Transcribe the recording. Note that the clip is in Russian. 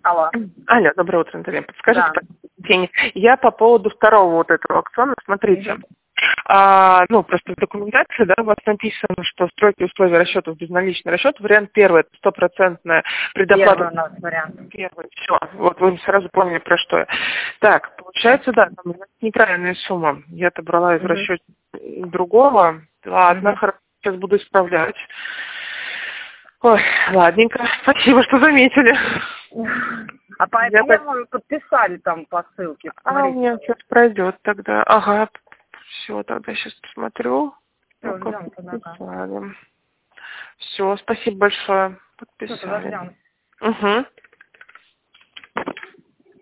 Алло. Алло, доброе утро, Наталья. Подскажите, Да. я по поводу второго вот этого аукциона, смотрите. Просто в документации, да, у вас написано, что стройки условия расчетов безналичный расчет. Вариант первый – это стопроцентная предоплата. Первый у нас вариант. Первый, все. Вот вы сразу поняли, про что я. Так, получается, да, там неправильная сумма. Я-то брала из расчета другого. Ладно, хорошо, сейчас буду исправлять. Ой, ладненько. Спасибо, что заметили. А по-моему, подписали там по ссылке. У меня сейчас пройдет тогда. Ага. Все, тогда сейчас посмотрю. Подписали. Все, спасибо большое. Подписали. Угу.